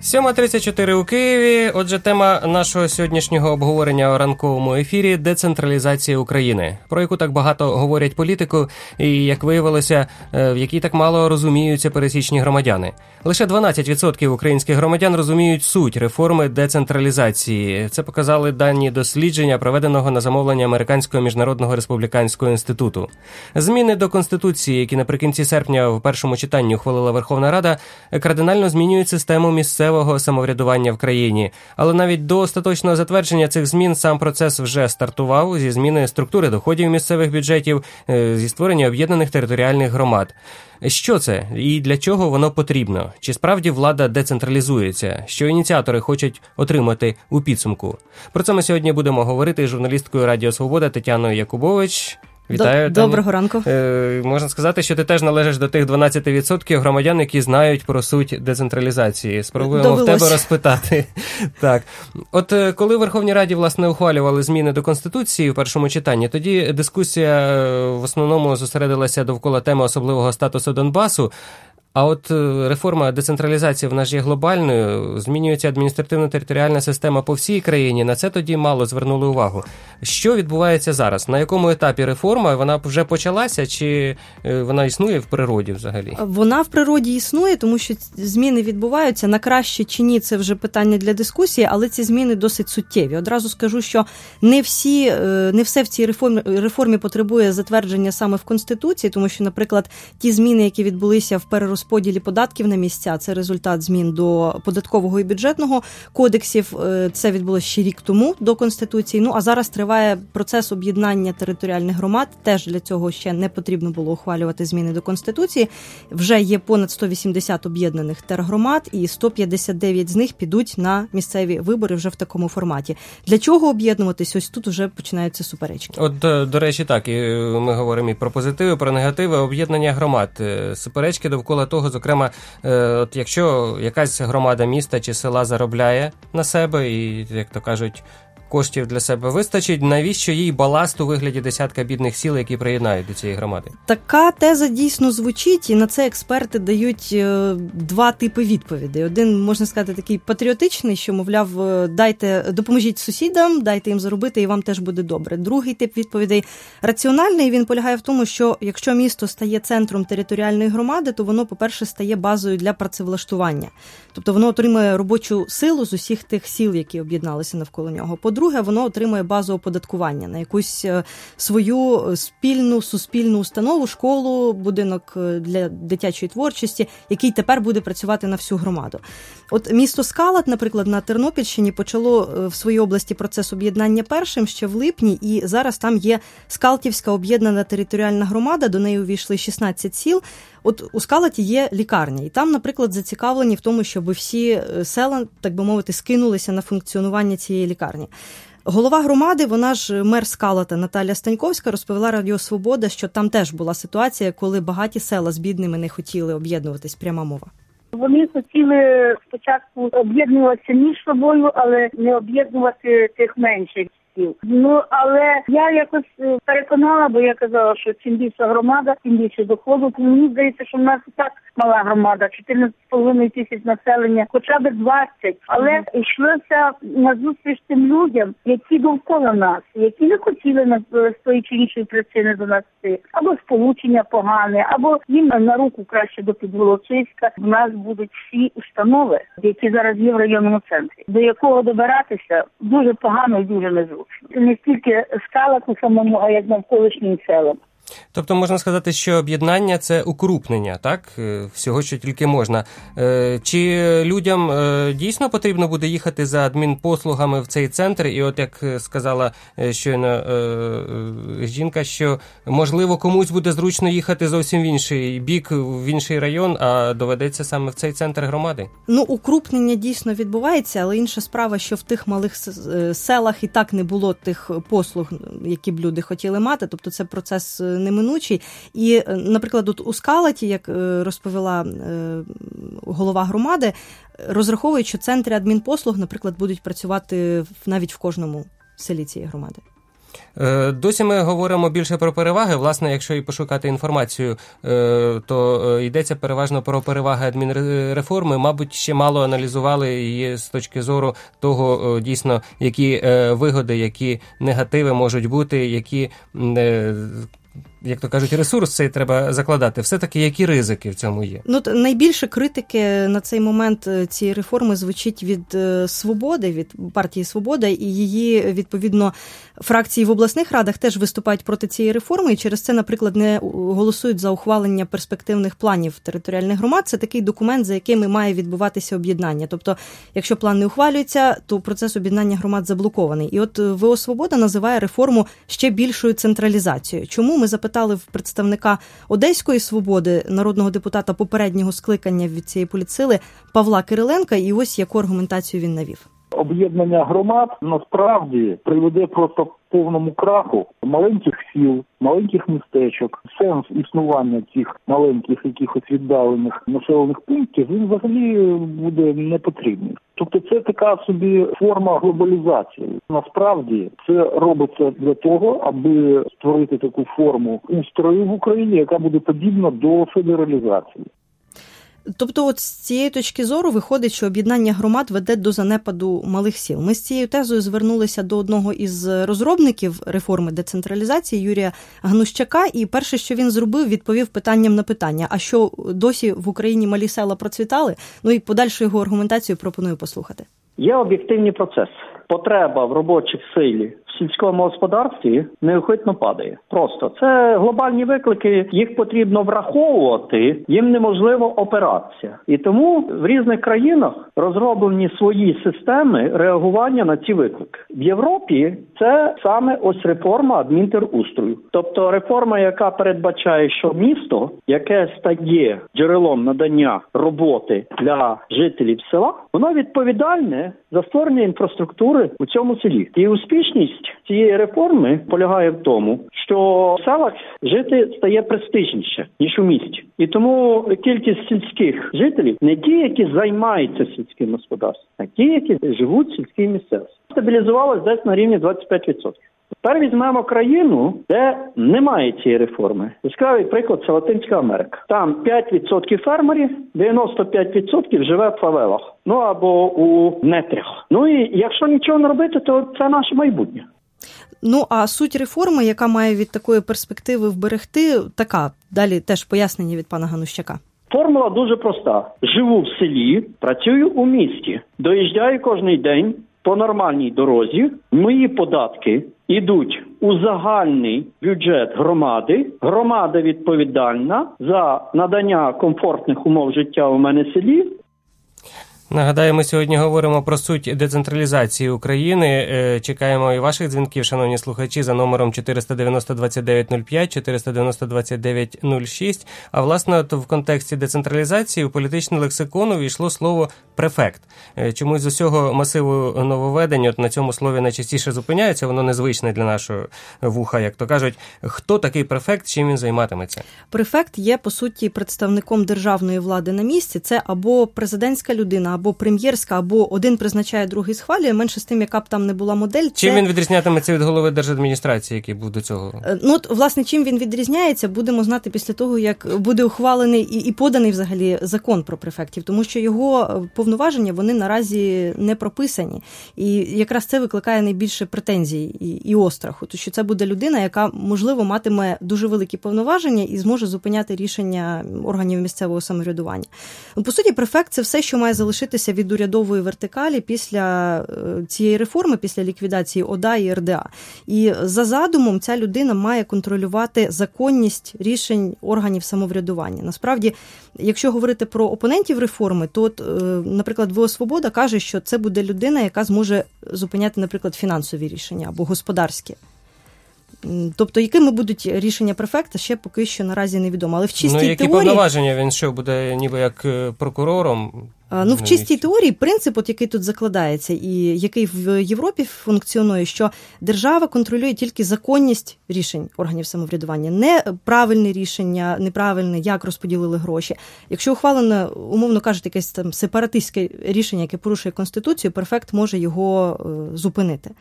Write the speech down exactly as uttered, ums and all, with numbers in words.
сьома тридцять чотири у Києві. Отже, тема нашого сьогоднішнього обговорення у ранковому ефірі – децентралізація України, про яку так багато говорять політику і, як виявилося, в якій так мало розуміються пересічні громадяни. Лише дванадцять відсотків українських громадян розуміють суть реформи децентралізації. Це показали дані дослідження, проведеного на замовлення Американського міжнародного республіканського інституту. Зміни до Конституції, які наприкінці серпня в першому читанні ухвалила Верховна Рада, кардинально змінюють систему місцевого самоврядування в країні. Але навіть до остаточного затвердження цих змін сам процес вже стартував зі зміни структури доходів місцевих бюджетів, зі створення об'єднаних територіальних громад. Що це і для чого воно потрібно? Чи справді влада децентралізується? Що ініціатори хочуть отримати у підсумку? Про це ми сьогодні будемо говорити з журналісткою Радіо Свобода Тетяною Якубович. Вітаю. Доброго ранку. Е, можна сказати, що ти теж належиш до тих дванадцять відсотків громадян, які знають про суть децентралізації. Спробуємо Довелось. в тебе розпитати. Так. От коли в Верховній Раді, власне, ухвалювали зміни до Конституції в першому читанні, тоді дискусія в основному зосередилася довкола теми особливого статусу Донбасу. А от реформа децентралізації в нас є глобальною, змінюється адміністративно-територіальна система по всій країні, на це тоді мало звернули увагу. Що відбувається зараз? На якому етапі реформа? Вона вже почалася чи вона існує в природі взагалі? Вона в природі існує, тому що зміни відбуваються. На краще чи ні, це вже питання для дискусії, але ці зміни досить суттєві. Одразу скажу, що не всі, не все в цій реформі, реформі потребує затвердження саме в Конституції, тому що, наприклад, ті зміни, які відбулися в перерозподілі поділі податків на місця, це результат змін до податкового і бюджетного кодексів. Це відбулося ще рік тому до Конституції. Ну, а зараз триває процес об'єднання територіальних громад. Теж для цього ще не потрібно було ухвалювати зміни до Конституції. Вже є понад сто вісімдесят об'єднаних тергромад, і сто п'ятдесят дев'ять з них підуть на місцеві вибори вже в такому форматі. Для чого об'єднуватись? Ось тут вже починаються суперечки. От, до, до речі, так, і ми говоримо і про позитиви, про негативи об'єднання громад. Суперечки довкола того, зокрема, от якщо якась громада міста чи села заробляє на себе і, як то кажуть, коштів для себе вистачить, навіщо їй баласт у вигляді десятка бідних сіл, які приєднають до цієї громади? Така теза дійсно звучить, і на це експерти дають два типи відповідей. Один, можна сказати, такий патріотичний, що, мовляв, дайте, допоможіть сусідам, дайте їм заробити, і вам теж буде добре. Другий тип відповідей раціональний, він полягає в тому, що якщо місто стає центром територіальної громади, то воно, по-перше, стає базою для працевлаштування. Тобто воно отримує робочу силу з усіх тих сіл, які об'єдналися навколо нього. По-друге, воно отримує базу оподаткування на якусь свою спільну, суспільну установу, школу, будинок для дитячої творчості, який тепер буде працювати на всю громаду. От місто Скалат, наприклад, на Тернопільщині почало в своїй області процес об'єднання першим ще в липні, і зараз там є Скалтівська об'єднана територіальна громада, до неї увійшли шістнадцять сіл. От у Скалаті є лікарня, і там, наприклад, зацікавлені в тому, щоб всі села, так би мовити, скинулися на функціонування цієї лікарні. Голова громади, вона ж мер Скалата Наталя Станьковська, розповіла Радіо Свобода, що там теж була ситуація, коли багаті села з бідними не хотіли об'єднуватись, пряма мова. Вони хотіли спочатку об'єднуватися між собою, але не об'єднувати тих менших сіл. Ну, але я якось переконала, бо я казала, що чим більша громада, тим більше доходу. Мені здається, що в нас і так мала громада, чотирнадцять з половиною тисяч населення, хоча б двадцять. Але йшлося на зустріч тим людям, які довкола нас, які не хотіли на з тої чи іншої причини до нас йти. Або сполучення погане, або їм на руку краще до Підволочиська. В нас будуть всі установи, які зараз є в районному центрі, до якого добиратися дуже погано і дуже незручно. Не стільки Скалату самому, а як навколишнім селам. Тобто можна сказати, що об'єднання – це укрупнення, так? Всього, що тільки можна. Чи людям дійсно потрібно буде їхати за адмінпослугами в цей центр? І от як сказала щойно жінка, що можливо комусь буде зручно їхати зовсім в інший бік, в інший район, а доведеться саме в цей центр громади? Ну, укрупнення дійсно відбувається, але інша справа, що в тих малих селах і так не було тих послуг, які б люди хотіли мати. Тобто це процес неминучий. І, наприклад, от у Скалаті, як розповіла голова громади, розраховують, що центри адмінпослуг, наприклад, будуть працювати навіть в кожному селі цієї громади. Досі ми говоримо більше про переваги. Власне, якщо і пошукати інформацію, то йдеться переважно про переваги адмінреформи. Мабуть, ще мало аналізували її з точки зору того, дійсно, які вигоди, які негативи можуть бути, які, як то кажуть, ресурс цей треба закладати. Все-таки які ризики в цьому є? Ну, найбільше критики на цей момент цієї реформи звучить від «Свободи», від партії «Свобода», і її, відповідно, фракції в обласних радах теж виступають проти цієї реформи, і через це, наприклад, не голосують за ухвалення перспективних планів територіальних громад. Це такий документ, за якими має відбуватися об'єднання. Тобто, якщо план не ухвалюється, то процес об'єднання громад заблокований. І от ВО «Свобода» називає реформу ще більшою централізацією. Чому? Ми запитали в представника Одеської «Свободи», народного депутата попереднього скликання від цієї політсили Павла Кириленка, і ось яку аргументацію він навів. Об'єднання громад насправді приведе просто к повному краху маленьких сіл, маленьких містечок. Сенс існування цих маленьких якихось віддалених населених пунктів, він взагалі буде не потрібний. Тобто це така собі форма глобалізації. Насправді це робиться для того, аби створити таку форму устрою в Україні, яка буде подібна до федералізації. Тобто от з цієї точки зору виходить, що об'єднання громад веде до занепаду малих сіл. Ми з цією тезою звернулися до одного із розробників реформи децентралізації Юрія Гнущака, і перше, що він зробив, відповів питанням на питання, а що досі в Україні малі села процвітали? Ну і подальшу його аргументацію пропоную послухати. Є об'єктивні процеси. Потреба в робочій силі в сільському господарстві неухитно падає. Просто це глобальні виклики, їх потрібно враховувати, їм неможливо опиратися. І тому в різних країнах розроблені свої системи реагування на ці виклики. В Європі це саме ось реформа адмінтерустрою. Тобто реформа, яка передбачає, що місто, яке стає джерелом надання роботи для жителів села, воно відповідальне за створення інфраструктури у цьому селі. І успішність цієї реформи полягає в тому, що в селах жити стає престижніше, ніж у місті. І тому кількість сільських жителів не ті, які займаються сільським господарством, а ті, які живуть в сільській місцевості. Стабілізувалось десь на рівні двадцять п'ять відсотків. Тепер візьмемо країну, де немає цієї реформи. Яскравий приклад – це Латинська Америка. Там п'ять відсотків фермерів, дев'яносто п'ять відсотків живе в фавелах, ну або у нетрях. Ну і якщо нічого не робити, то це наше майбутнє. Ну, а суть реформи, яка має від такої перспективи вберегти, така. Далі теж пояснення від пана Ганущака. Формула дуже проста. Живу в селі, працюю у місті, доїжджаю кожний день по нормальній дорозі, мої податки йдуть у загальний бюджет громади, громада відповідальна за надання комфортних умов життя у мене в селі. Нагадаю, ми сьогодні говоримо про суть децентралізації України. Чекаємо і ваших дзвінків, шановні слухачі, за номером чотириста дев'яносто двадцять дев'ять нуль п'ять, чотириста дев'яносто двадцять дев'ять нуль шість. А власне, от в контексті децентралізації у політичний лексикон увійшло слово «префект». Чомусь з усього масиву нововведень от на цьому слові найчастіше зупиняються, воно незвичне для нашого вуха, як то кажуть. Хто такий префект, чим він займатиметься? Префект є, по суті, представником державної влади на місці. Це або президентська людина, або прем'єрська, або один призначає, другий схвалює, менше з тим, яка б там не була модель. Це... Чим він відрізнятиметься від голови держадміністрації, який був до цього? Ну, от, власне, чим він відрізняється, будемо знати після того, як буде ухвалений і, і поданий взагалі закон про префектів, тому що його повноваження, вони наразі не прописані. І якраз це викликає найбільше претензій і, і остраху, тому що це буде людина, яка, можливо, матиме дуже великі повноваження і зможе зупиняти рішення органів місцевого самоврядування. По суті, префект – це все, що має залишитися від урядової вертикалі після цієї реформи, після ліквідації ОДА і РДА. І за задумом ця людина має контролювати законність рішень органів самоврядування. Насправді, якщо говорити про опонентів реформи, то, от, наприклад, ВО «Свобода» каже, що це буде людина, яка зможе зупиняти, наприклад, фінансові рішення або господарські. Тобто, якими будуть рішення префекта, ще поки що наразі невідомо. Але в чистій теорії... Ну, які теорії... повноваження? Він що, буде ніби як прокурором? Ну, в чистій теорії принцип, от, який тут закладається і який в Європі функціонує, що держава контролює тільки законність рішень органів самоврядування, не правильне рішення, неправильне, як розподілили гроші. Якщо ухвалено, умовно кажуть, якесь там сепаратистське рішення, яке порушує Конституцію, префект може його е, зупинити.